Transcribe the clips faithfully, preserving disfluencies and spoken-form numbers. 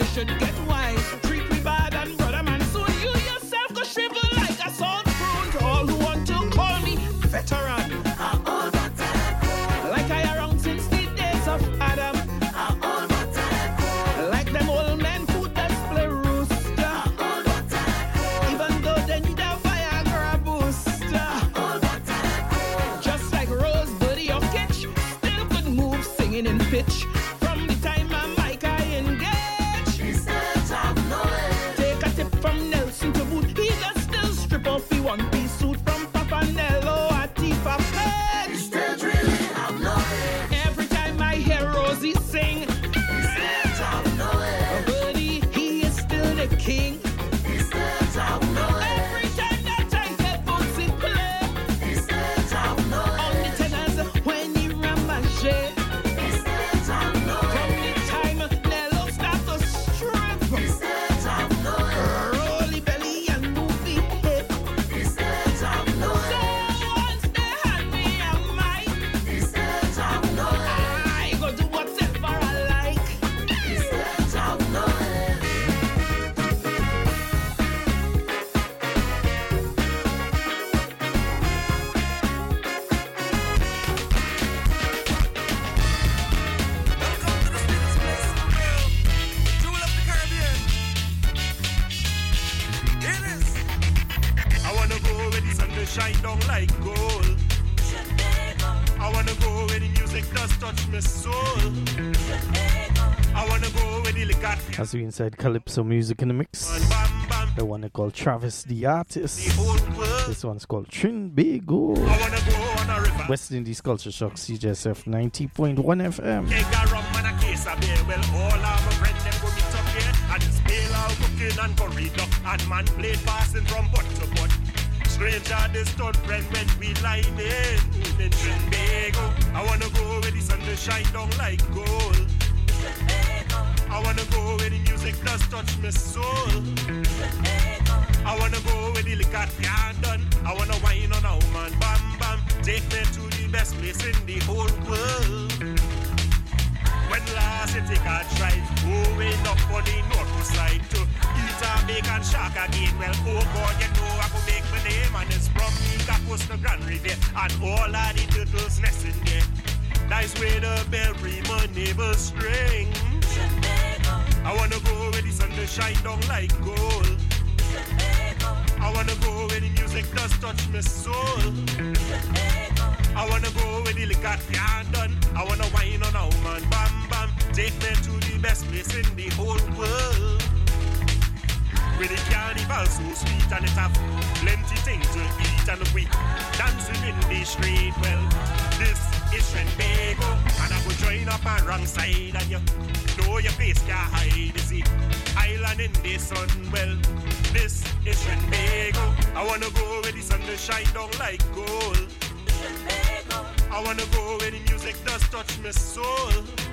you should get wise. Treat me bad and brother man, soon you yourself go shrivel like a salt prune. To all who want to call me veteran, I'm old but I'm cool. Like I around since the days of Adam, I'm old but I'm cool. Like them old men who does play rooster, I'm old but I'm cool. Even though they need a Viagra booster, I'm old but I'm cool. Just like Rose Buddy or Kitch, still could move singing in pitch. From the time I'm Mike I engage, he says I'm knowing. Take a tip from Nelson to boot, he does still strip off the one piece suit from Papa Nello at Tifa Page. He still really I'm knowing. Every time I hear Rosie sing, he says I'm knowing. Buddy, he is still the king. He says I'm knowing. Every time that I hear Bootsy play, he says I'm knowing. On the tenors when he ramage. Shine down like gold. I wanna go where the music does touch my soul. I wanna go where the liquor. As we inside Calypso music in the mix. The one called Travis the Artist. This one's called Trinbago. West Indies Culture Shock, C J S F ninety point one F M. Well, all our friends them go meet up here and spell out cooking and curry duck and man played passing from butt to butt. Stranger this third friend when we line in in Trinbago. I wanna go where the sun will shine down like gold. I wanna go where the music does touch my soul. I wanna go where the liquor can't done. I wanna wine on a woman, bam bam. Take me to the best place in the whole world. When last you take a drive, going up on the north side to eat a bacon shack again. Well, oh God, you know I could make my name, and it's from Mika Coast to Grand Riviera, and all of the turtles nesting there. That's where the berry money will string. I wanna go where the sun will shine down like gold. I wanna go where the music does touch my soul. I wanna go where the liquor can't done. I wanna wine on a woman, bam bam. Take me to the best place in the whole world. Where the carnival so sweet and it have plenty things to eat and we dancing in the street. Well, this is Trinbago, and I go join up a wrong side and you know your face can't hide. You see, island in the sun. Well, this is Trinbago. I wanna go where the sun will shine down like gold. I wanna go where the music does touch my soul.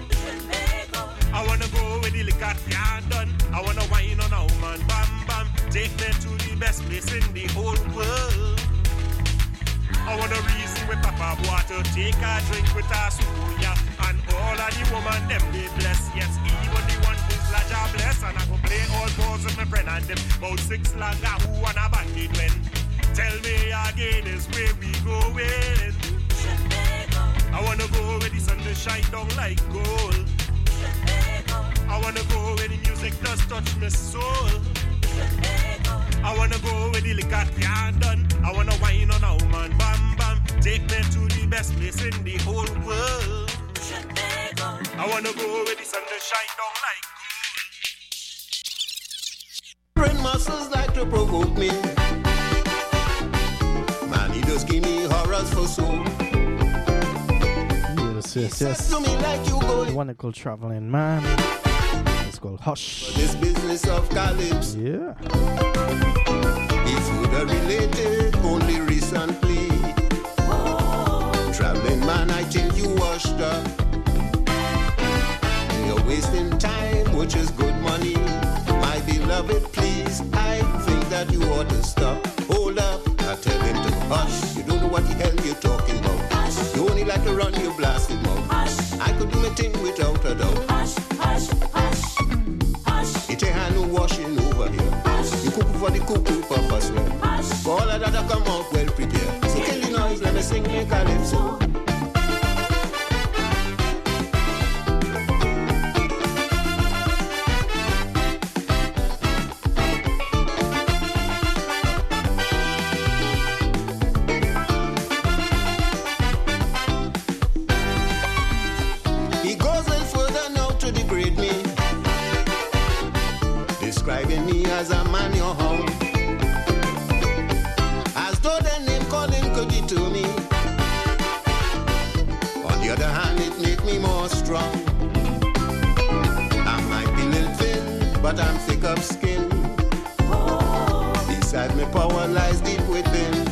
I wanna go where the liquor can't done. I wanna wine on a woman, bam bam. Take me to the best place in the whole world. I wanna reason with Papa Water, take a drink with a Suya, and all of the woman them they bless. Yes, even the one who's larger bless. And I go play all balls with my friend and them about six lager who wanna bandit when. Tell me again is where we going. I wanna go where the sun will shine down like gold. I wanna go where the music does touch my soul. I wanna go where the liquor can't done. I wanna wine on a woman, bam bam. Take me to the best place in the whole world. I wanna go where the sun will shine down like gold. Brain muscles like to provoke me. Man, he just give me horrors for soul. Yes, yes, yes. To me like you go. The one called Traveling Man. It's called Hush. This business of Calypso. Yeah. It's food related only recently. Oh. Traveling man, I think you washed up. You're wasting time, which is good money. My beloved, please, I think that you ought to stop. Hold up, I tell him to hush. You don't know what the hell you're talking about. Hush. You only like to run your blasted mouth. Hush. I could do a thing without a doubt. Hush, hush, hush, hush. describing me as a man your hound. As though the name calling could deter me. On the other hand, it make me more strong. I might be little thin, but I'm thick of skin. Beside me, power lies deep within.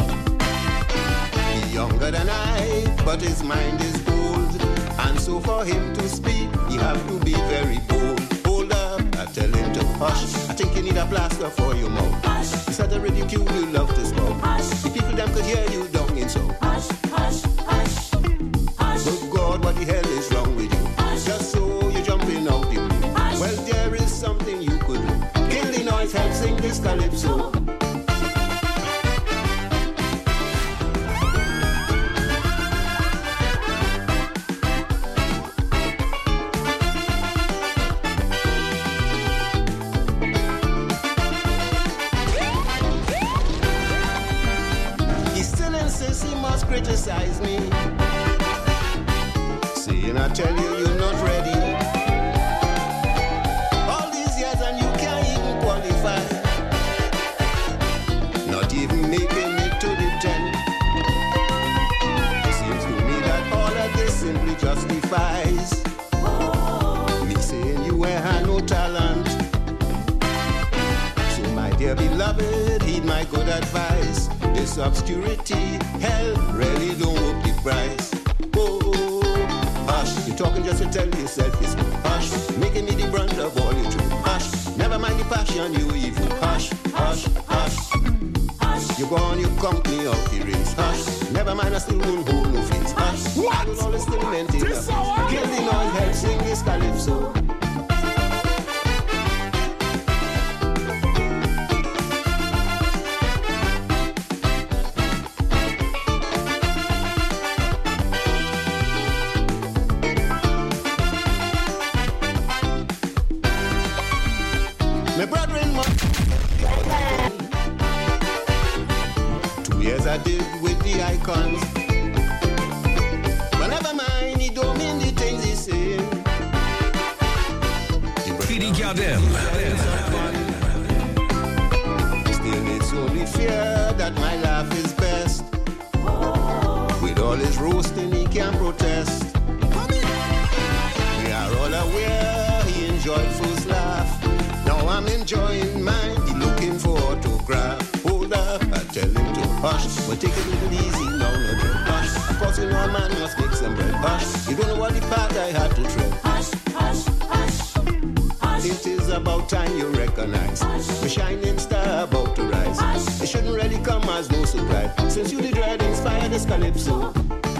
He's younger than I, but his mind is old. And so for him to speak, he have to be very bold. Hold up, I tell him to hush. I think you need a plaster for your mouth. Hush. It's not the ridicule you love to smoke. Hush. The people them could hear you down in so. Hush, hush, hush, hush. Good God, what the hell is wrong with you? Hush. Just so you're jumping out the blue. Hush. Well, there is something you could do. Kill the noise, help sing this calypso. Criticize me, saying I tell you you're not ready. All these years and you can't even qualify, not even making it to the ten. Seems to me that all of this simply justifies me saying you have no talent. So my dear beloved, heed my good advice. This obscurity, hell, really don't work the price. Oh, hush, you're talking just to tell yourself it's good. Hush, making me the brunt of all your truth. Hush, never mind the passion you evil. Hush, hush, hush, hush. You go on, you company of the race. Hush, never mind, I still won't hold no face. Hush, what? I will always still maintain the face. Kill the noise, help sing this calypso. I did with the icons. But never mind, he don't mean the things he say. Philly Gardem. Still it's only fear that my laugh is best. With all his roasting, he can't protest. We are all aware he enjoyed first laugh. Now I'm enjoying mine, he looking for autograph. Hold up, I tell him to hush, but take it a little easy now, no do hush. Of course you know a man must make some bread. Hush, you don't know what the path I had to tread. Hush, hush, hush, hush. It is about time you recognize the shining star about to rise. Hush. It shouldn't really come as no surprise, since you the dread inspired this calypso.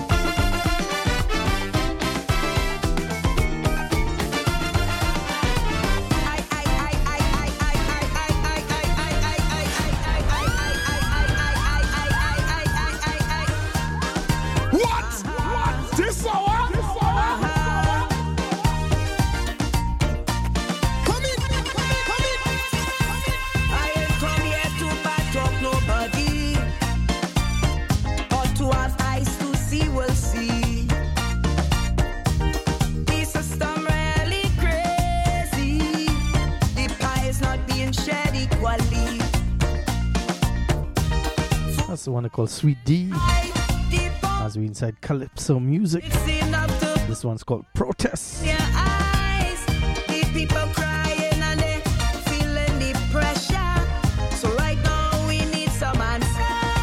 That's the one called Sweet D. As we inside Calypso music. This one's called Protest. People crying and they feeling the pressure. So right now we need some answers.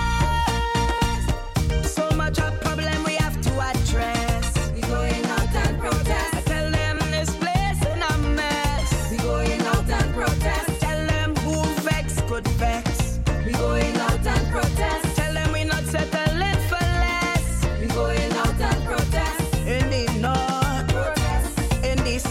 So much a problem we have to address. We going out and protest. I tell them this place in a mess. We going out and protest. Tell them who vex could vex. We going out and protest. Tell them we not settling for less. We going out and protest. In the north, protest. In the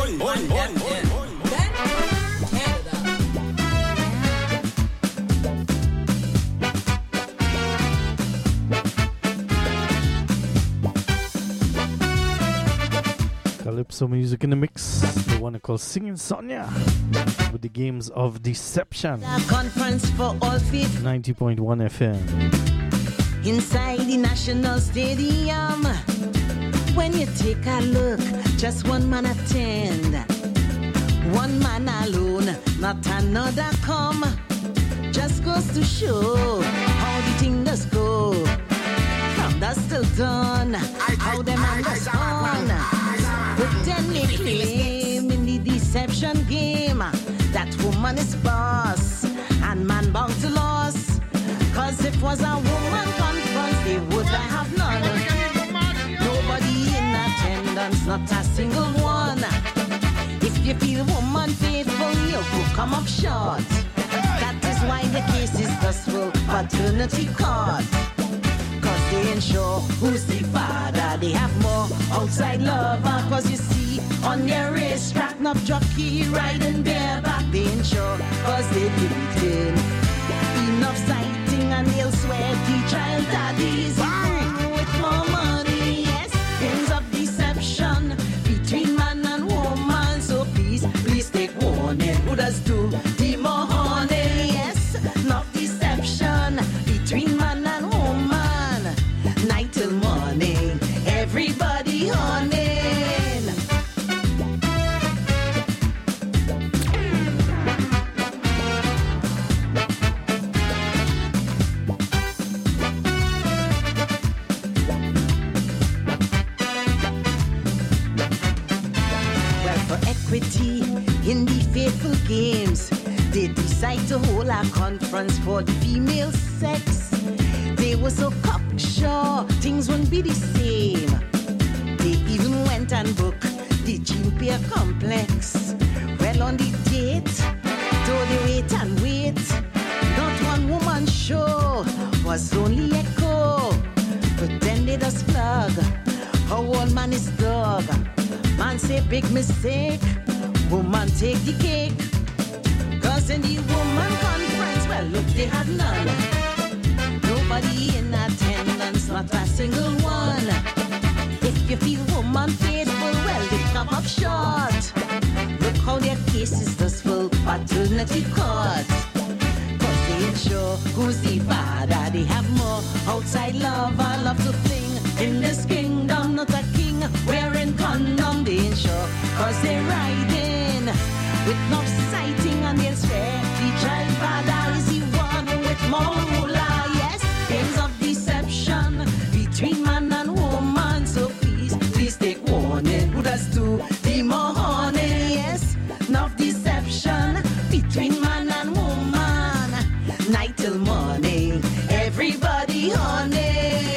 Bun, bun, bun, bun, bun. Calypso music in the mix. The one called Singing Sonia with the games of deception. Conference for all faith ninety point one F M. inside the National Stadium. When you take a look, just one man attend, one man alone, not another come. Just goes to show how the thing does go. From dusk till dawn, how them man does on. But then they claim in the deception game that woman is boss and man bound to loss. Cause if it was a woman conference, they would have none. Nobody in attendance, not a single one. If you feel woman faithful, you could come up short. That is why the case is thus full paternity court. Cause they ain't sure who's the father. They have more outside lover. Cause you see on their racetrack, not jockey riding bareback. They ain't sure cause they bleeding. Enough sighting and they'll swear the child daddies with more money. Yes, games of deception between man and woman. So please, please take warning. Who does do the more honey? Yes, not deception between man and woman. Night till morning, everybody honey. In the faithful games, they decide to hold a conference for the female sex. They were so cocksure, things wouldn't be the same. They even went and booked the Jean Pierre complex. Well, on the date, though they wait and wait, not one woman show, was only echo. But then they just plug, how one man is dog. Man say big mistake, woman take the cake. Cause in the woman conference, well look, they had none. Nobody in attendance, not a single one. If you feel woman faithful, well they come up short. Look how their cases does full paternity court. Cause they ain't sure who's the father. They have more outside love, I love to fling. In this kingdom, not a king wearing condom. They ain't sure cause they're riding with no sighting and they'll swear the child father is the one with more moolah. Yes, games of deception between man and woman. So please, please take warning. Who does do the more honey? Yes, enough deception between man and woman. Night till morning, everybody honey.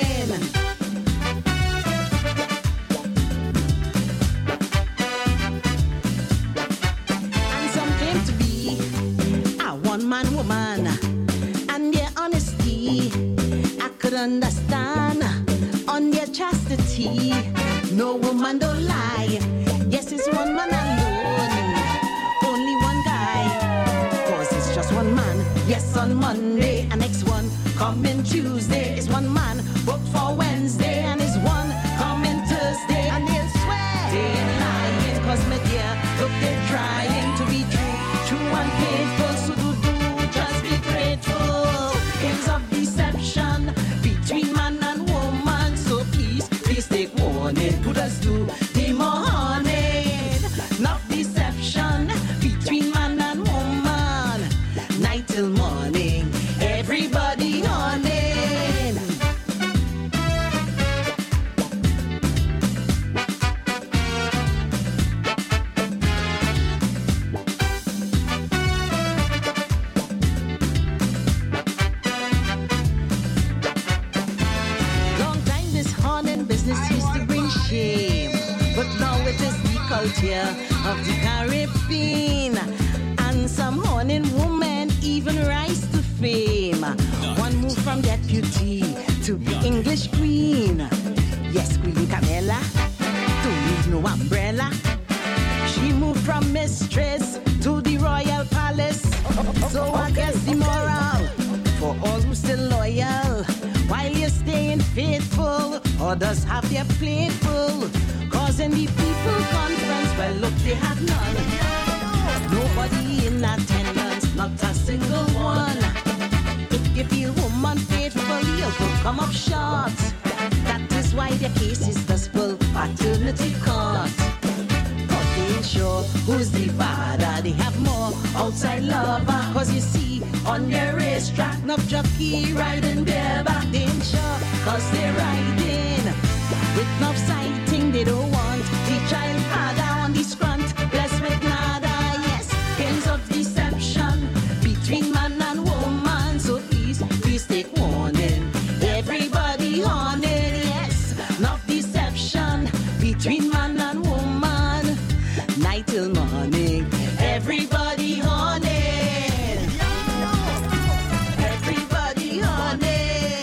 Man, woman, and their honesty, I could understand. On their chastity, no woman don't lie. Yes, it's one man alone, only one guy. Cause it's just one man. Yes, on Monday, and next one coming Tuesday is one man. Booked for Wednesday, and is one coming Thursday. And they'll swear they ain't lying. Cause my dear, look, they're trying to be true, true and faithful. So do just be grateful. Games of deception between man and woman. So please, please take warning. Put us to the morning. Not deception between man and woman. Night till morning, everybody on it. Culture of the Caribbean, and some horning women even rise to fame. One move from deputy to the English queen. Yes, Queen Camilla, don't need no umbrella. She moved from mistress to the royal palace. So I guess the moral for all who still loyal, while you're staying faithful, others have their plate full. Cause in the people conference, well look, they had none. Nobody in attendance, not a single one. If you feel woman faithful, you could come up short. That is why the case is thus full paternity court. But they ain't sure who's the father. They have more outside lover. Cause you see, on their racetrack, no jockey riding bareback. They ain't sure cause they're riding with no sighting. They don't want the child father on the scrunt, blessed with nada. Yes, games of deception between man and woman. So please, please take warning. Everybody on it, yes, no deception between man and woman. Night till morning, everybody on it. Everybody on it.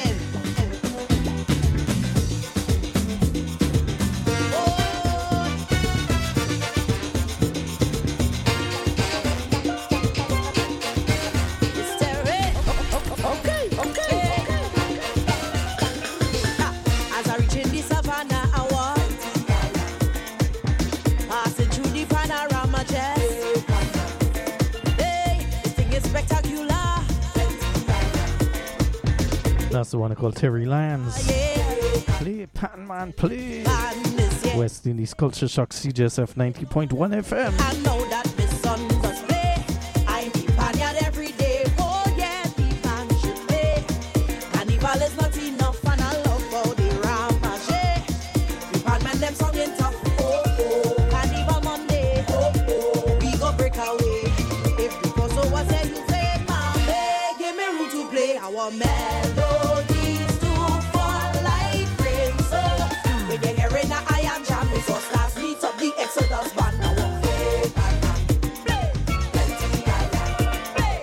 That's the one called Terry Lyons. Play, Pan Man, play. West Indies Culture Shock, C J S F ninety point one F M. I know that the sun does play. I be panyard every day. Oh yeah, the pan should play. Carnival is not enough, and I love how they ramage. The pan man them song in tough. Oh oh, Carnival Monday. Oh oh, we go break away. If the coso was there, you say, Mama, give me room to play our melodies to fall like rain. So when you hear in a iron jam, it's us last meet up the Exodus band. Now we'll play, play, play, play, play,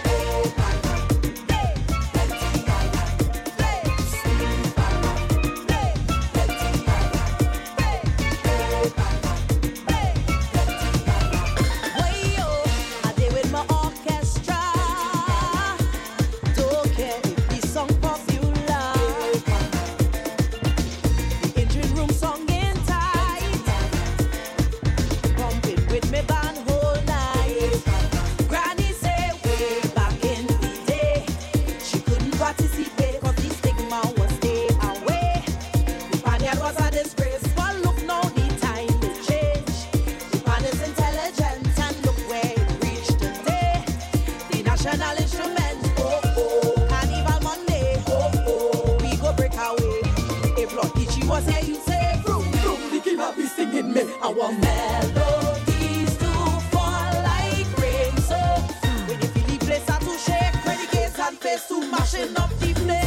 Way yo, I did with my orchestra. Don't care if the song popular. The engine room song in tight. Pumping with me band whole night. Granny say way back in the day, she couldn't participate cause the stigma was stay away. The Spaniard was a disgrace, but look now the time it changed. The pan is intelligent and look where it reached today. The national instrument, oh oh, Carnival Monday, oh oh, we go break away. If Lord Ichi was here, you say, vroom vroom, the king will be singing me our melodies to fall like rain. So when you feel the place start to shake, when the gates and face to mashing up the place.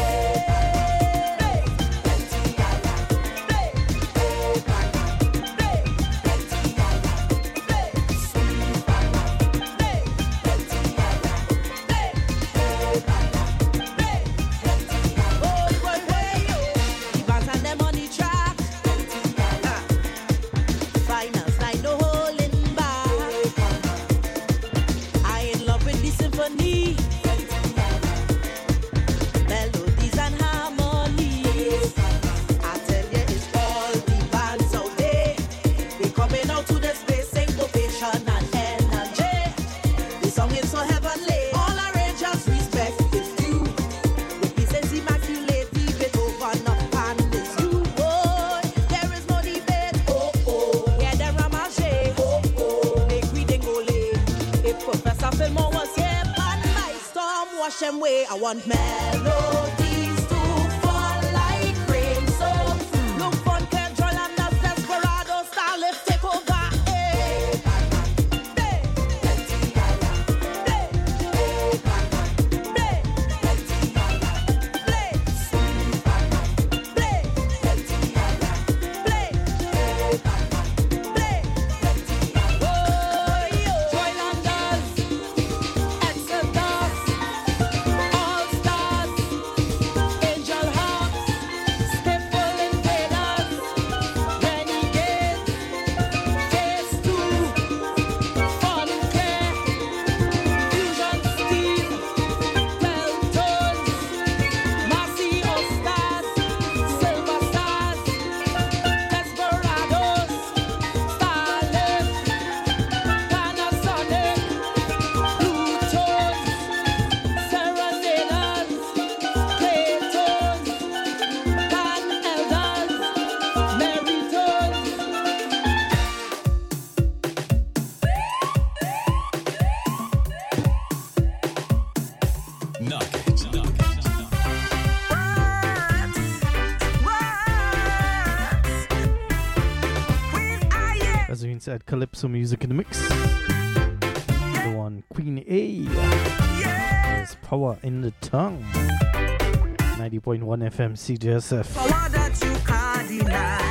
Finals night, no holding back. I in love with the symphony, melodies and harmonies. I tell you, it's all the bands out there. They coming out to the space, syncopation and energy. The song is so heavenly. All arrangers respect is due. The pieces immaculate, the Beethoven of pan is you. Boy, there is no debate. Oh oh, hear them ramage. Oh oh, make we dingole. If Professor Fillmore was here, pan my storm wash them way. I want melodies to fall like rain. So look for control and that's desperado style. Let's take over. Hey. Hey. Hey. Joylanders, Exodus, All Stars, said Calypso music in the mix. The one Queen A. There's Power in the Tongue. ninety point one F M C J S F. Power that you can't deny.